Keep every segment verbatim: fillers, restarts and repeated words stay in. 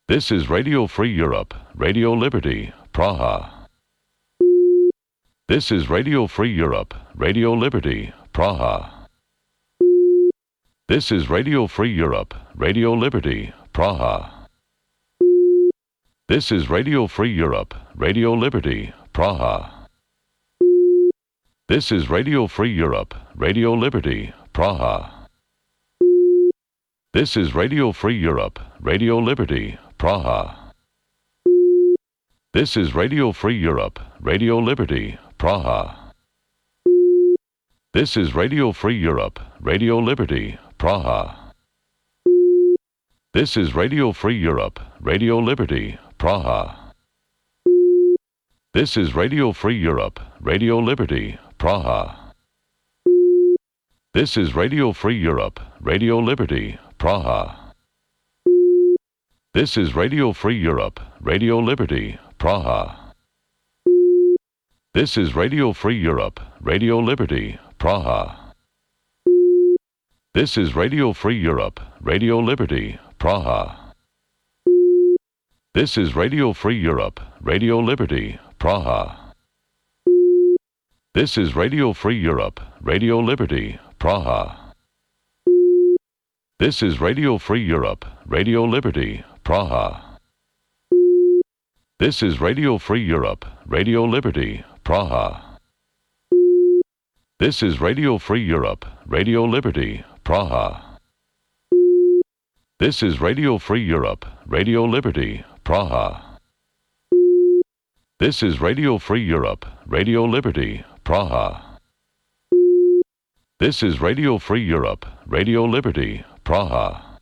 This is Radio Free Europe, Radio Liberty, Praha. This is Radio Free Europe, Radio Liberty, Praha. This is Radio Free Europe, Radio Liberty, Praha. This is Radio Free Europe, Radio Liberty, Praha. This is Radio Free Europe, Radio Liberty, Praha. This is Radio Free Europe, Radio Liberty, Praha. This is Radio Free Europe, Radio Liberty, Praha. This is Radio Free Europe, Radio Liberty, Praha. This is Radio Free Europe, Radio Liberty, Praha. This is Radio Free Europe, Radio Liberty, Praha. This is Radio Free Europe, Radio Liberty, Praha. This is Radio Free Europe, Radio Liberty, Praha. This is Radio Free Europe, Radio Liberty, Praha. This is Radio Free Europe, Radio Liberty, Praha. This is Radio Free Europe, Radio Liberty, Praha. This is Radio Free Europe, Radio Liberty, Praha. This is Radio Free Europe, Radio Liberty, Praha. This is Radio Free Europe, Radio Liberty, Praha. This is Radio Free Europe, Radio Liberty, Praha. This is Radio Free Europe, Radio Liberty, Praha. This is Radio Free Europe, Radio Liberty, Praha. This is Radio Free Europe, Radio Liberty, Praha.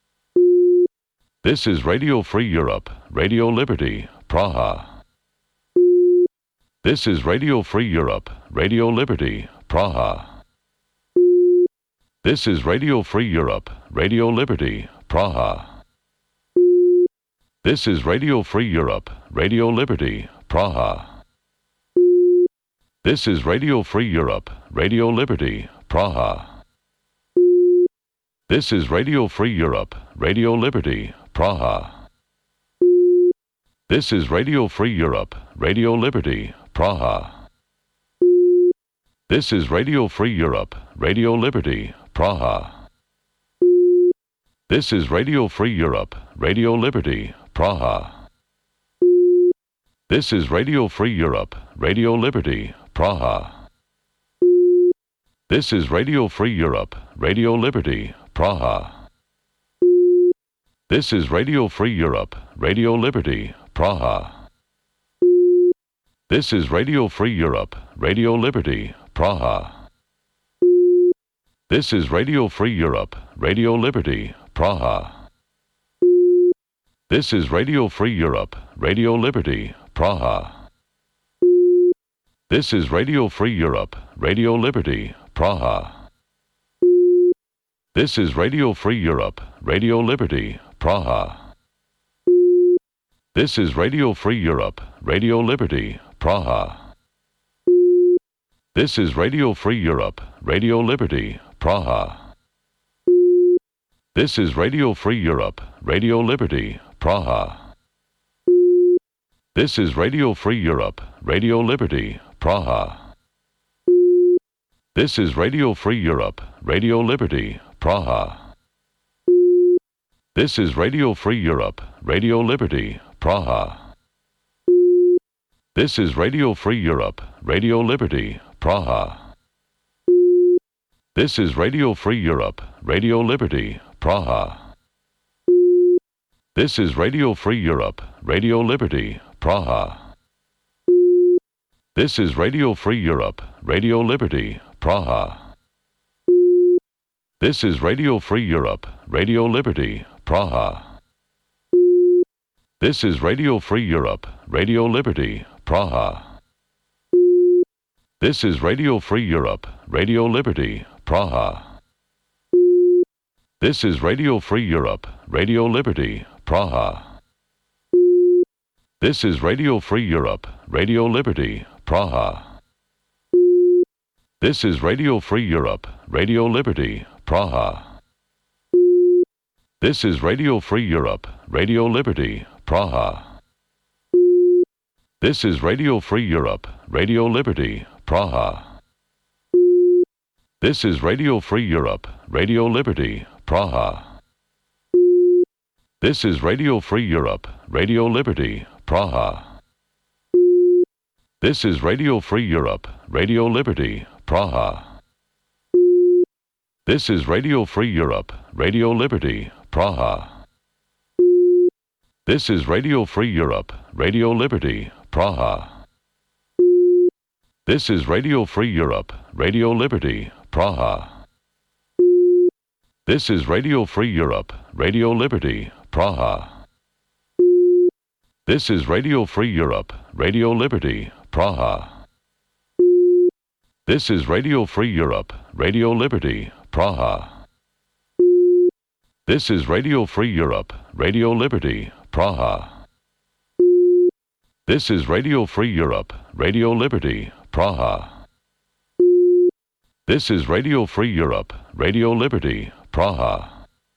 This is Radio Free Europe, Radio Liberty, Praha. This is Radio Free Europe, Radio Liberty, Praha. This is Radio Free Europe, Radio Liberty, Praha. This is Radio Free Europe, Radio Liberty, Praha. This is Radio Free Europe, Radio Liberty, Praha. This is Radio Free Europe, Radio Liberty, Praha. This is Radio Free Europe, Radio Liberty, Praha. This is Radio Free Europe, Radio Liberty, Praha. This is Radio Free Europe, Radio Liberty, Praha. This is Radio Free Europe, Radio Liberty, Praha. This is Radio Free Europe, Radio Liberty, Praha. This is Radio Free Europe, Radio Liberty, Praha. This is Radio Free Europe, Radio Liberty, Praha. This is Radio Free Europe, Radio Liberty, Praha. This is Radio Free Europe, Radio Liberty, Praha. This is Radio Free Europe, Radio Liberty, Praha. This is Radio Free Europe, Radio Liberty, Praha. This is Radio Free Europe, Radio Liberty, Praha. This is Radio Free Europe, Radio Liberty, Praha. This is Radio Free Europe, Radio Liberty, Praha. This is Radio Free Europe, Radio Liberty, Praha. This is Radio Free Europe, Radio Liberty, Praha. This is Radio Free Europe, Radio Liberty, Praha. This is Radio Free Europe, Radio Liberty, Praha. This is Radio Free Europe, Radio Liberty, Praha. This is Radio Free Europe, Radio Liberty, Praha. This is Radio Free Europe, Radio Liberty, Praha. This is Radio Free Europe, Radio Liberty, Praha. This is Radio Free Europe, Radio Liberty, Praha. This is Radio Free Europe, Radio Liberty, Praha. This is Radio Free Europe, Radio Liberty, Praha. This is Radio Free Europe, Radio Liberty, Praha. This is Radio Free Europe, Radio Liberty, Praha. This is Radio Free Europe, Radio Liberty, Praha. This is Radio Free Europe, Radio Liberty, Praha. This is Radio Free Europe, Radio Liberty, Praha. This is Radio Free Europe, Radio Liberty, Praha. This is Radio Free Europe, Radio Liberty, Praha. This is Radio Free Europe, Radio Liberty, Praha. This is Radio Free Europe, Radio Liberty, Praha. This is Radio Free Europe, Radio Liberty, Praha. This is Radio Free Europe, Radio Liberty, Praha. This is Radio Free Europe, Radio Liberty, Praha. This is Radio Free Europe, Radio Liberty, Praha. This is Radio Free Europe, Radio Liberty, Praha. This is Radio Free Europe, Radio Liberty, Praha. This is Radio Free Europe, Radio Liberty, Praha.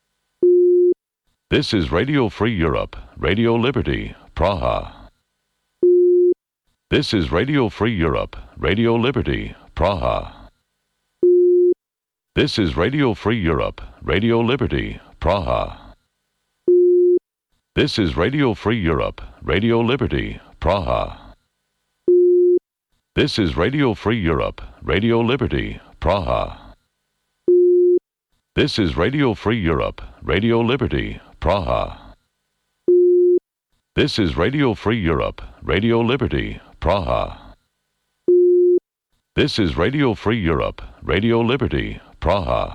This is Radio Free Europe, Radio Liberty, Praha. This is Radio Free Europe, Radio Liberty, Praha. This is Radio Free Europe, Radio Liberty, Praha. This is Radio Free Europe, Radio Liberty, Praha. This is Radio Free Europe, Radio Liberty, Praha. This is Radio Free Europe, Radio Liberty, Praha. This is Radio Free Europe, Radio Liberty, Praha. This is Radio Free Europe, Radio Liberty, Praha.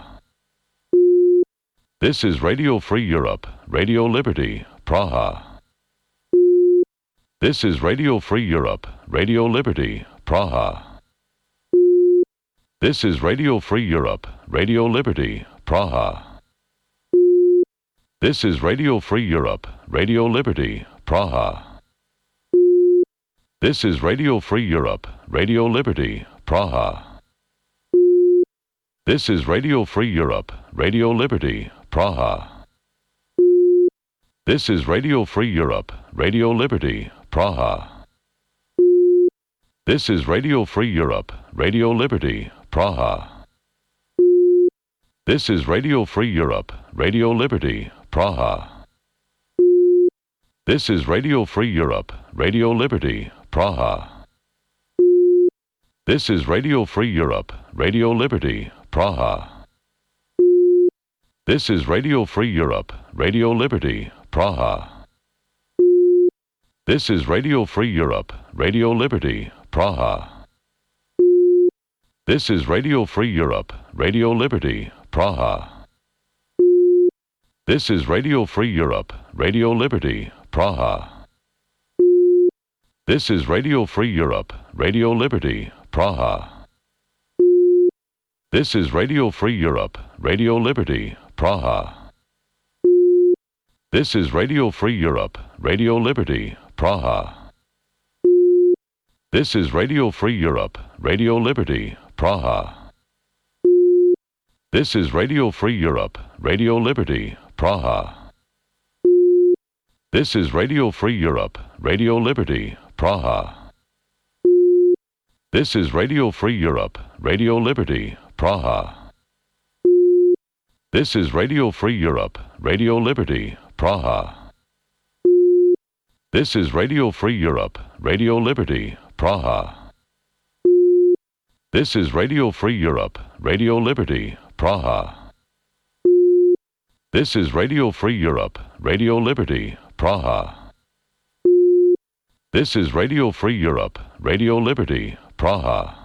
This is Radio Free Europe, Radio Liberty, Praha. This is Radio Free Europe, Radio Liberty, Praha. This is Radio Free Europe, Radio Liberty, Praha. This is Radio Free Europe, Radio Liberty, Praha. This is Radio Free Europe, Radio Liberty, Praha. This is Radio Free Europe, Radio Liberty, Praha. This is Radio Free Europe, Radio Liberty, Praha. This is Radio Free Europe, Radio Liberty, Praha. This is Radio Free Europe, Radio Liberty, Praha. This is Radio Free Europe, Radio Liberty, Praha. This is Radio Free Europe, Radio Liberty, Praha. This is Radio Free Europe, Radio Liberty, Praha. This is Radio Free Europe, Radio Liberty, Praha. This is Radio Free Europe, Radio Liberty, Praha. This is Radio Free Europe, Radio Liberty, Praha. This is Radio Free Europe, Radio Liberty, Praha. This is Radio Free Europe, Radio Liberty, Praha. This is Radio Free Europe, Radio Liberty, Praha. This is Radio Free Europe, Radio Liberty, Praha. This is Radio Free Europe, Radio Liberty, Praha. This is Radio Free Europe, Radio Liberty, Praha. This is Radio Free Europe, Radio Liberty, Praha. This is Radio Free Europe, Radio Liberty, Praha. This is Radio Free Europe, Radio Liberty, Praha. This is Radio Free Europe, Radio Liberty, Praha. This is Radio Free Europe, Radio Liberty, Praha. This is Radio Free Europe, Radio Liberty, Praha.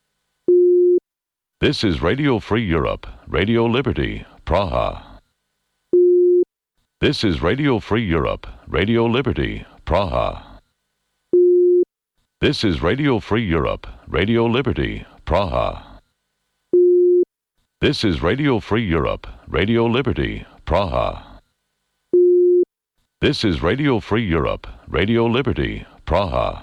This is Radio Free Europe, Radio Liberty, Praha. This is Radio Free Europe, Radio Liberty, Praha. This is Radio Free Europe, Radio Liberty, Praha. This is Radio Free Europe, Radio Liberty, Praha. This is Radio Free Europe, Radio Liberty, Praha.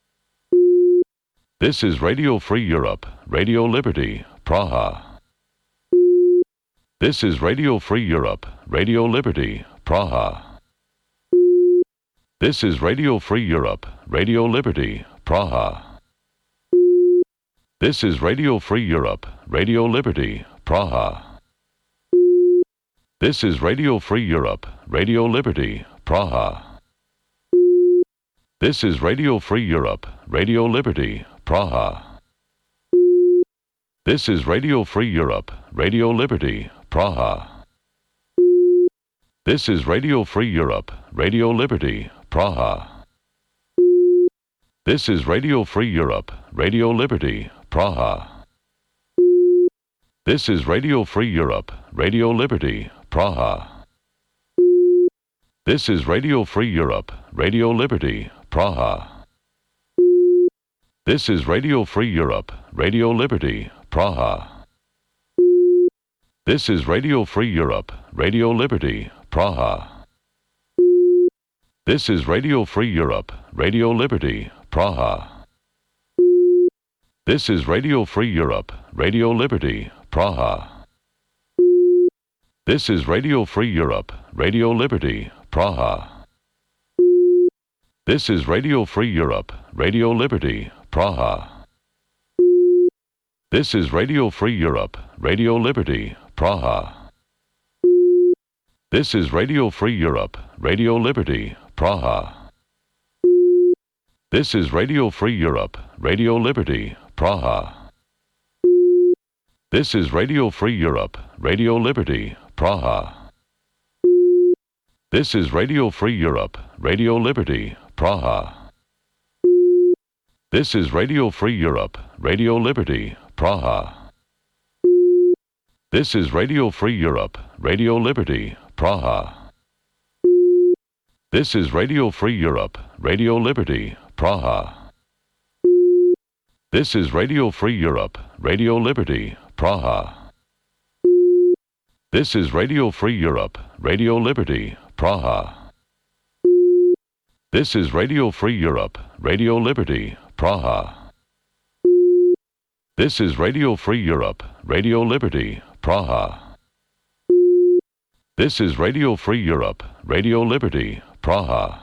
This is Radio Free Europe, Radio Liberty, Praha. This is Radio Free Europe, Radio Liberty, Praha. This is Radio Free Europe, Radio Liberty, Praha. This is Radio Free Europe, Radio Liberty, Praha. This is Radio Free Europe, Radio Liberty, Praha. This is Radio Free Europe, Radio Liberty, Praha. This is Radio Free Europe, Radio Liberty, Praha. This is Radio Free Europe, Radio Liberty, Praha. This is Radio Free Europe, Radio Liberty, Praha. This is Radio Free Europe, Radio Liberty, Praha. This is Radio Free Europe, Radio Liberty, Praha. This is Radio Free Europe, Radio Liberty, Praha. This is Radio Free Europe, Radio Liberty, Praha. This is Radio Free Europe, Radio Liberty, Praha. This is Radio Free Europe, Radio Liberty, Praha. This is Radio Free Europe, Radio Liberty, Praha. This is Radio Free Europe, Radio Liberty, Praha. This is Radio Free Europe, Radio Liberty, Praha. This is Radio Free Europe, Radio Liberty, Praha. This is Radio Free Europe, Radio Liberty, Praha. This is Radio Free Europe, Radio Liberty, Praha. This is Radio Free Europe, Radio Liberty, Praha. This is Radio Free Europe, Radio Liberty, Praha. This is Radio Free Europe, Radio Liberty, Praha. This is Radio Free Europe, Radio Liberty, Praha. This is Radio Free Europe, Radio Liberty, Praha. This is Radio Free Europe, Radio Liberty, Praha. This is Radio Free Europe, Radio Liberty, Praha. This is Radio Free Europe, Radio Liberty, Praha. This is Radio Free Europe, Radio Liberty, Praha.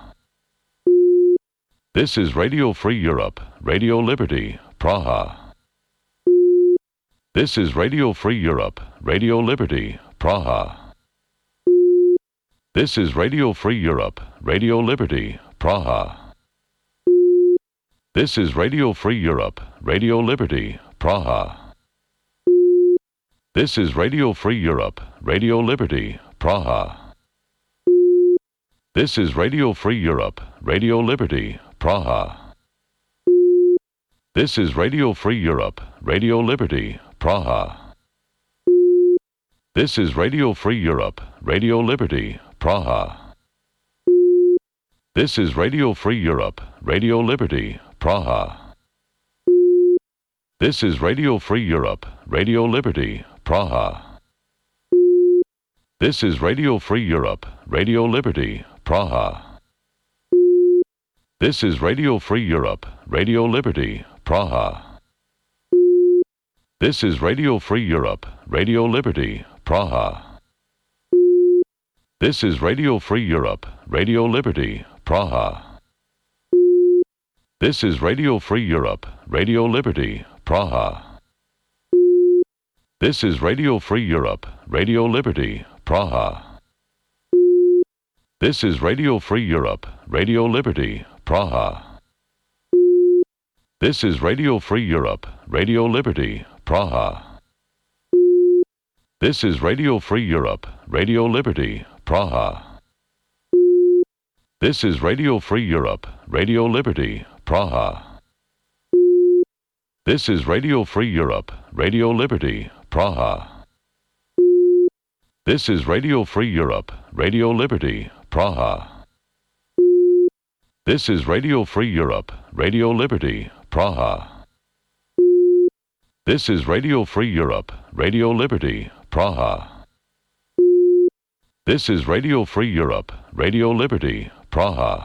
This is Radio Free Europe, Radio Liberty, Praha. This is Radio Free Europe, Radio Liberty, Praha. This is Radio Free Europe, Radio Liberty, Praha. This is Radio Free Europe, Radio Liberty, Praha. This is Radio Free Europe, Radio Liberty, Praha. This is Radio Free Europe, Radio Liberty, Praha. This is Radio Free Europe, Radio Liberty, Praha. This is Radio Free Europe, Radio Liberty, Praha. This is Radio Free Europe, Radio Liberty, Praha. This is Radio Free Europe, Radio Liberty, Praha. This is Radio Free Europe, Radio Liberty, Praha. This is Radio Free Europe, Radio Liberty, Praha. This is Radio Free Europe, Radio Liberty, Praha. This is Radio Free Europe, Radio Liberty, Praha. This is Radio Free Europe, Radio Liberty, Praha. This is Radio Free Europe, Radio Liberty, Praha. This is Radio Free Europe, Radio Liberty, Praha. This is Radio Free Europe, Radio Liberty, Praha. This is Radio Free Europe, Radio Liberty, Praha. This is Radio Free Europe, Radio Liberty, Praha. This is Radio Free Europe, Radio Liberty, Praha. This is Radio Free Europe, Radio Liberty, Praha. This is Radio Free Europe, Radio Liberty, Praha. This is Radio Free Europe, Radio Liberty, Praha. This is Radio Free Europe, Radio Liberty, Praha.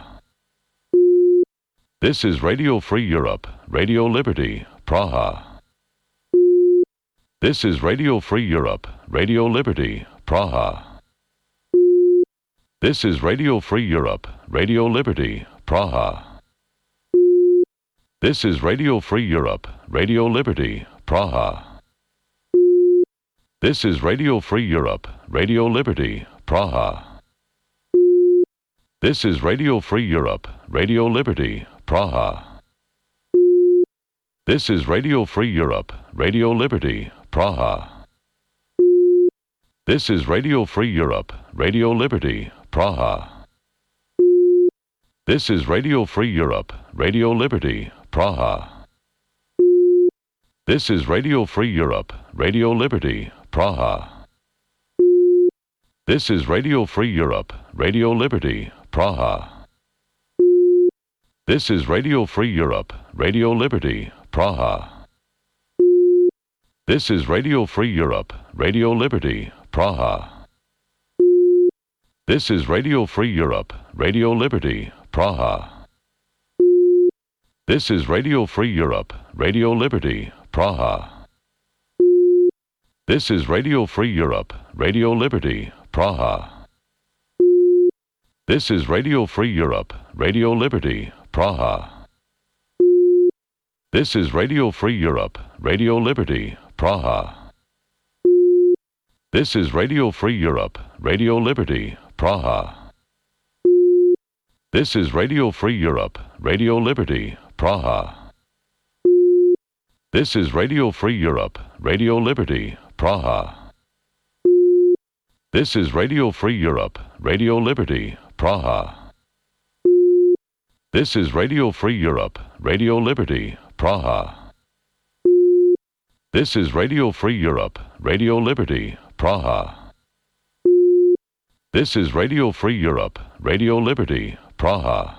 This is Radio Free Europe, Radio Liberty, Praha. This is Radio Free Europe, Radio Liberty, Praha. This is Radio Free Europe, Radio Liberty, Praha. This is Radio Free Europe, Radio Liberty, Praha. This is Radio Free Europe, Radio Liberty, Praha. This is Radio Free Europe, Radio Liberty, Praha. This is Radio Free Europe, Radio Liberty, Praha. This is Radio Free Europe, Radio Liberty, Praha. This is Radio Free Europe, Radio Liberty, Praha. This is Radio Free Europe, Radio Liberty, Praha. This is Radio Free Europe, Radio Liberty, Praha. This is Radio Free Europe, Radio Liberty, Praha. This is Radio Free Europe, Radio Liberty, Praha. This is Radio Free Europe, Radio Liberty, Praha. This is Radio Free Europe, Radio Liberty, Praha. This is Radio Free Europe, Radio Liberty, Praha. This is Radio Free Europe, Radio Liberty, Praha. This is Radio Free Europe, Radio Liberty, Praha. This is Radio Free Europe, Radio Liberty, Praha. This is Radio Free Europe, Radio Liberty, Praha. This is Radio Free Europe, Radio Liberty, Praha. This is Radio Free Europe, Radio Liberty, Praha. This is Radio Free Europe, Radio Liberty, Praha. This is Radio Free Europe, Radio Liberty, Praha. This is Radio Free Europe, Radio Liberty, Praha.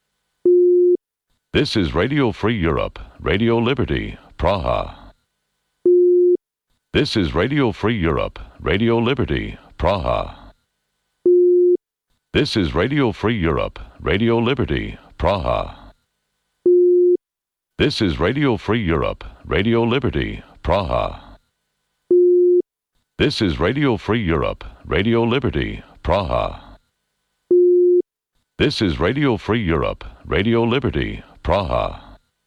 This is Radio Free Europe, Radio Liberty, Praha. This is Radio Free Europe, Radio Liberty, Praha. This is Radio Free Europe, Radio Liberty, Praha. This is Radio Free Europe, Radio Liberty, Praha. This is Radio Free Europe, Radio Liberty, Praha. This is Radio Free Europe, Radio Liberty, Praha.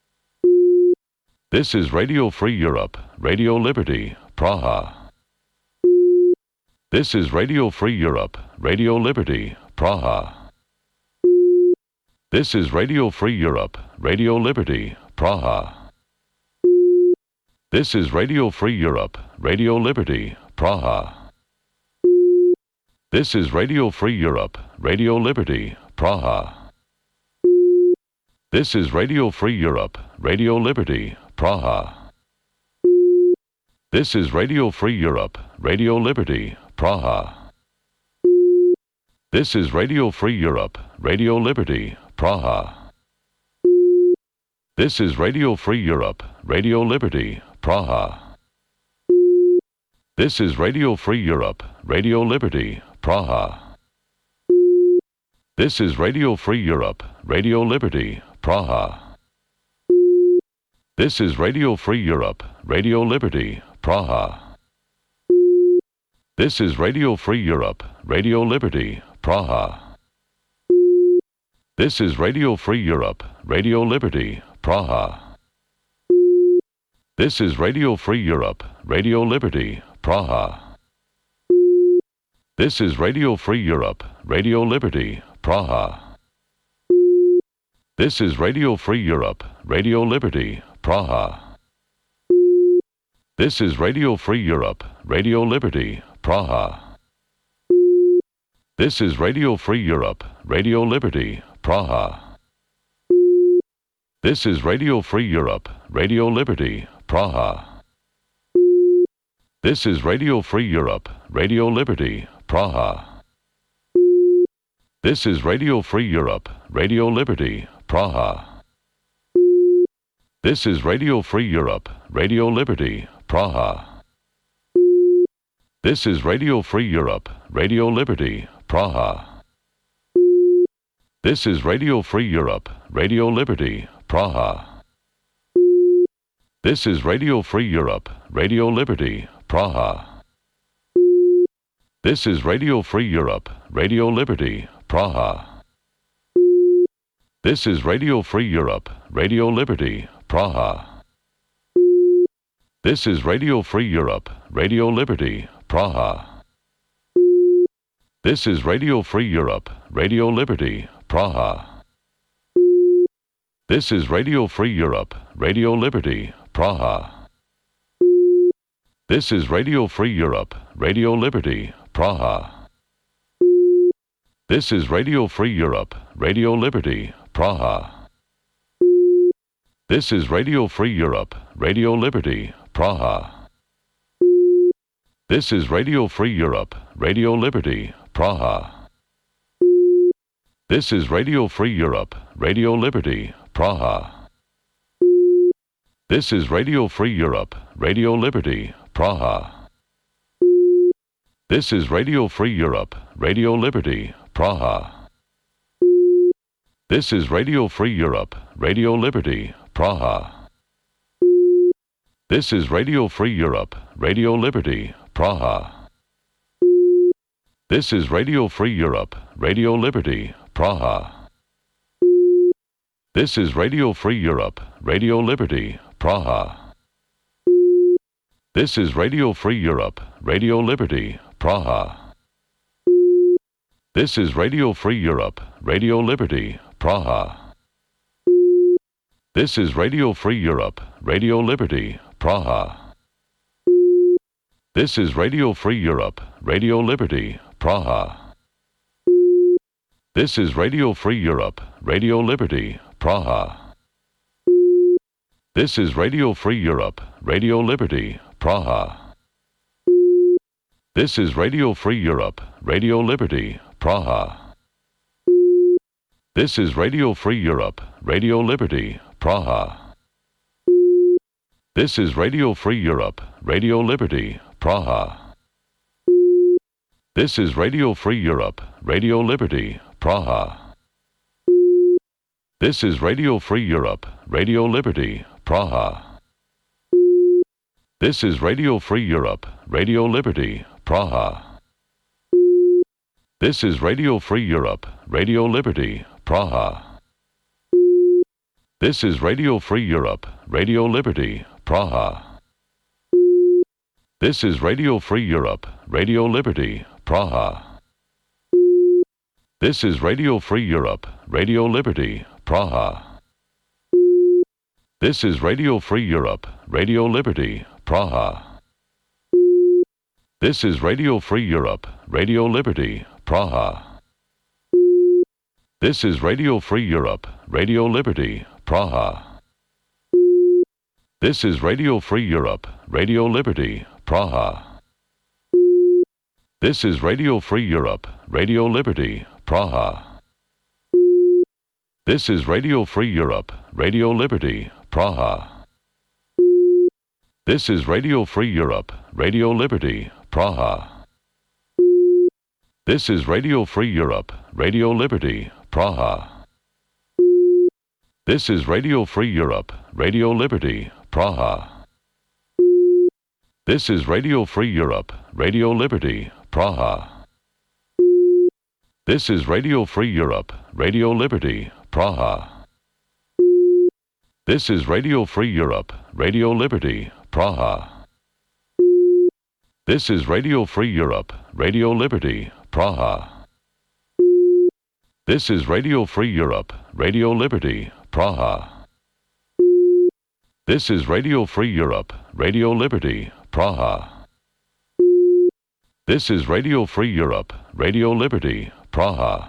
This is Radio Free Europe, Radio Liberty, Praha. This is Radio Free Europe, Radio Liberty, Praha. This is Radio Free Europe, Radio Liberty, Praha. This is Radio Free Europe, Radio Liberty, Praha. This is Radio Free Europe, Radio Liberty, Praha. This is Radio Free Europe, Radio Liberty, Praha. This is Radio Free Europe, Radio Liberty, Praha. This is Radio Free Europe, Radio Liberty, Praha. This is Radio Free Europe, Radio Liberty, Praha. This is Radio Free Europe, Radio Liberty, Praha. This is Radio Free Europe, Radio Liberty, Praha. This is Radio Free Europe, Radio Liberty, Praha. This is Radio Free Europe, Radio Liberty, Praha. This is Radio Free Europe, Radio Liberty, Praha. This is Radio Free Europe, Radio Liberty, Praha. This is Radio Free Europe, Radio Liberty, Praha. This is Radio Free Europe, Radio Liberty, Praha. This is Radio Free Europe, Radio Liberty, Praha. This is Radio Free Europe, Radio Liberty, Praha. This is Radio Free Europe, Radio Liberty, Praha. This is Radio Free Europe, Radio Liberty, Praha. This is Radio Free Europe, Radio Liberty, Praha. This is Radio Free Europe, Radio Liberty, Praha. This is Radio Free Europe, Radio Liberty, Praha. This is Radio Free Europe, Radio Liberty, Praha. This is Radio Free Europe, Radio Liberty, Praha. This is Radio Free Europe, Radio Liberty, Praha. This is Radio Free Europe, Radio Liberty, Praha. This is Radio Free Europe, Radio Liberty, Praha. This is Radio Free Europe, Radio Liberty, Praha. This is Radio Free Europe, Radio Liberty, Praha. This is Radio Free Europe, Radio Liberty, Praha. This is Radio Free Europe, Radio Liberty, Praha. This is Radio Free Europe, Radio Liberty, Praha. This is Radio Free Europe, Radio Liberty, Praha. This is Radio Free Europe, Radio Liberty, Praha. This is Radio Free Europe, Radio Liberty, Praha. This is Radio Free Europe, Radio Liberty, Praha. This is Radio Free Europe, Radio Liberty, Praha. This is Radio Free Europe, Radio Liberty, Praha. This is Radio Free Europe, Radio Liberty, Praha. This is Radio Free Europe, Radio Liberty, Praha. This is Radio Free Europe, Radio Liberty, Praha. This is Radio Free Europe, Radio Liberty, Praha. This is Radio Free Europe, Radio Liberty, Praha. This is Radio Free Europe, Radio Liberty, Praha. This is Radio Free Europe, Radio Liberty, Praha. This is Radio Free Europe, Radio Liberty, Praha. This is Radio Free Europe, Radio Liberty, Praha. This is Radio Free Europe, Radio Liberty, Praha. This is Radio Free Europe, Radio Liberty, Praha. This is Radio Free Europe, Radio Liberty, Praha. This is Radio Free Europe, Radio Liberty, Praha. This is Radio Free Europe, Radio Liberty, Praha. This is Radio Free Europe, Radio Liberty, Praha. This is Radio Free Europe, Radio Liberty, Praha. This is Radio Free Europe, Radio Liberty, Praha. This is Radio Free Europe, Radio Liberty, Praha. This is Radio Free Europe, Radio Liberty, Praha. This is Radio Free Europe, Radio Liberty, Praha. This is Radio Free Europe, Radio Liberty, Praha. This is Radio Free Europe, Radio Liberty, Praha. This is Radio Free Europe, Radio Liberty, Praha. This is Radio Free Europe, Radio Liberty, Praha. This is Radio Free Europe, Radio Liberty, Praha. This is Radio Free Europe, Radio Liberty, Praha. This is Radio Free Europe, Radio Liberty, Praha. This is Radio Free Europe, Radio Liberty, Praha. This is Radio Free Europe, Radio Liberty, Praha. This is Radio Free Europe, Radio Liberty, Praha. This is Radio Free Europe, Radio Liberty, Praha. This is Radio Free Europe, Radio Liberty, Praha. This is Radio Free Europe, Radio Liberty, Praha. This is Radio Free Europe, Radio Liberty, Praha.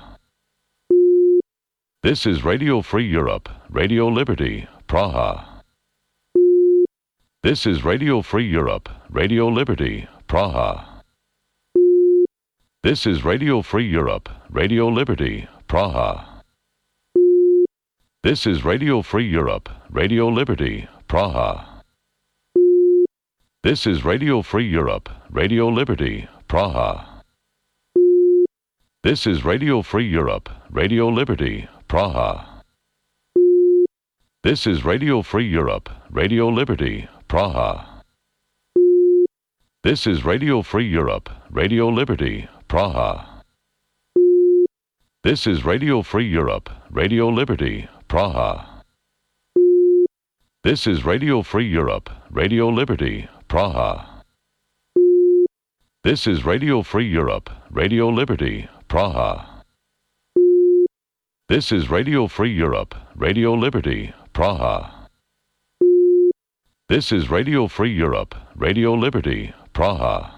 This is Radio Free Europe, Radio Liberty, Praha. This is Radio Free Europe, Radio Liberty, Praha. This is Radio Free Europe, Radio Liberty, Praha. This is Radio Free Europe, Radio Liberty, Praha. This is Radio Free Europe, Radio Liberty, Praha. This is Radio Free Europe, Radio Liberty, Praha. This is Radio Free Europe, Radio Liberty, Praha. This is Radio Free Europe, Radio Liberty, Praha. This is Radio Free Europe, Radio Liberty, Praha. This is Radio Free Europe, Radio Liberty, Praha. This is Radio Free Europe, Radio Liberty, Praha. This is Radio Free Europe, Radio Liberty, Praha. This is Radio Free Europe, Radio Liberty, Praha.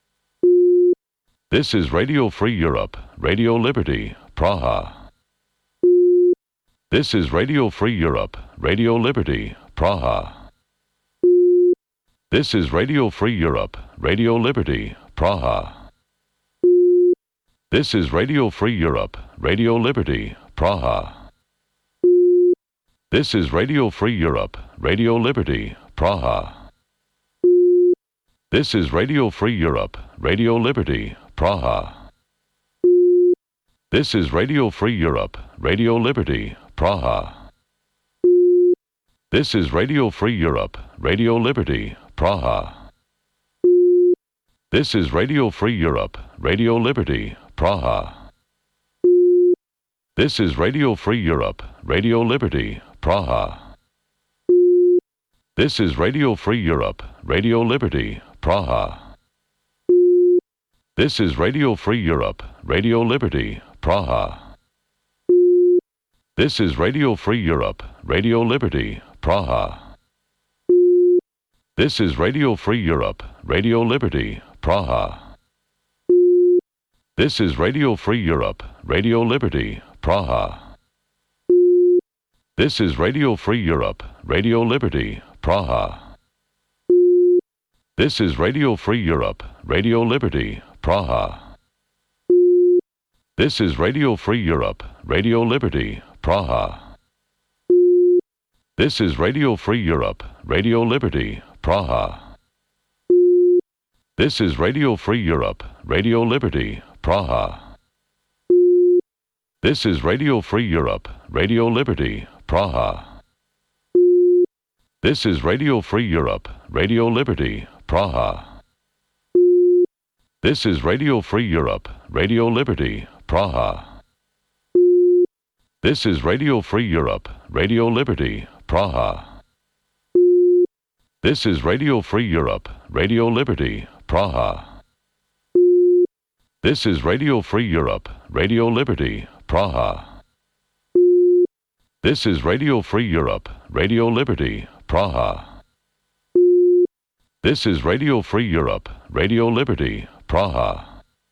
This is Radio Free Europe, Radio Liberty, Praha. This is Radio Free Europe, Radio Liberty, Praha. This is Radio Free Europe, Radio Liberty, Praha. This is Radio Free Europe, Radio Liberty, Praha. This is Radio Free Europe, Radio Liberty, Praha. This is Radio Free Europe, Radio Liberty, Praha. This is Radio Free Europe, Radio Liberty, Praha. This is Radio Free Europe, Radio Liberty, Praha. This is Radio Free Europe, Radio Liberty, Praha. This is Radio Free Europe, Radio Liberty, Praha. This is Radio Free Europe, Radio Liberty, Praha. This is Radio Free Europe, Radio Liberty, Praha. This is Radio Free Europe, Radio Liberty, Praha. This is Radio Free Europe, Radio Liberty, Praha. This is Radio Free Europe, Radio Liberty, Praha. This is Radio Free Europe, Radio Liberty, Praha. This is Radio Free Europe, Radio Liberty, Praha. This is Radio Free Europe, Radio Liberty, Praha. This is Radio Free Europe, Radio Liberty, Praha. This is Radio Free Europe, Radio Liberty, Praha. This is Radio Free Europe, Radio Liberty, Praha. This is Radio Free Europe, Radio Liberty, Praha. This is Radio Free Europe, Radio Liberty, Praha. This is Radio Free Europe, Radio Liberty, Praha. This is Radio Free Europe, Radio Liberty, Praha. This is Radio Free Europe, Radio Liberty, Praha. This is Radio Free Europe, Radio Liberty, Praha. This is Radio Free Europe, Radio Liberty, Praha.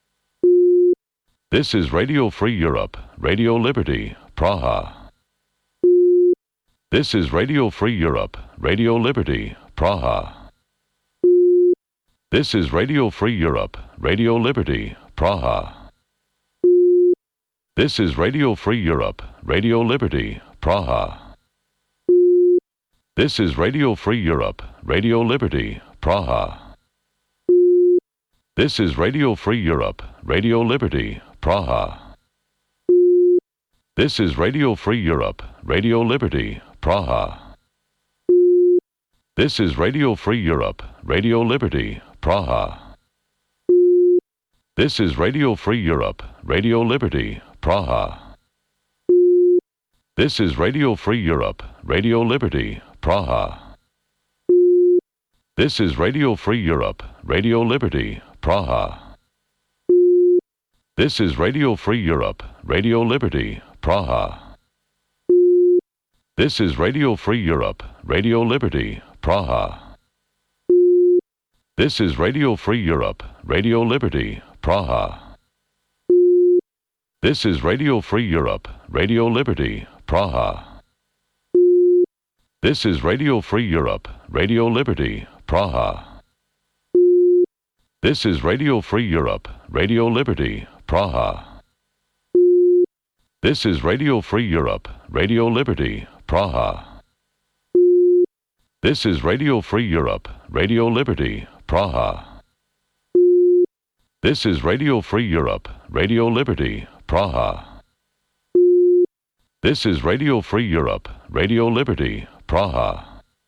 This is Radio Free Europe, Radio Liberty, Praha. This is Radio Free Europe, Radio Liberty, Praha. This is Radio Free Europe, Radio Liberty, Praha. This is Radio Free Europe, Radio Liberty, Praha. This is Radio Free Europe, Radio Liberty, Praha. This is Radio Free Europe, Radio Liberty, Praha. This is Radio Free Europe, Radio Liberty, Praha. This is Radio Free Europe, Radio Liberty, Praha. This is Radio Free Europe, Radio Liberty, Praha. This is Radio Free Europe, Radio Liberty, Praha. This is Radio Free Europe, Radio Liberty, Praha. This is Radio Free Europe, Radio Liberty, Praha. This is Radio Free Europe, Radio Liberty, Praha. This is Radio Free Europe, Radio Liberty, Praha. This is Radio Free Europe, Radio Liberty, Praha. This is Radio Free Europe, Radio Liberty, Praha. This is Radio Free Europe, Radio Liberty, Praha. This is Radio Free Europe, Radio Liberty, Praha. This is Radio Free Europe, Radio Liberty, Praha. This is Radio Free Europe, Radio Liberty, Praha. This is Radio Free Europe, Radio Liberty, Praha.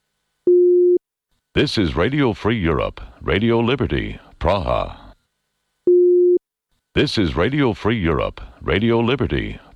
This is Radio Free Europe, Radio Liberty, Praha. This is Radio Free Europe, Radio Liberty,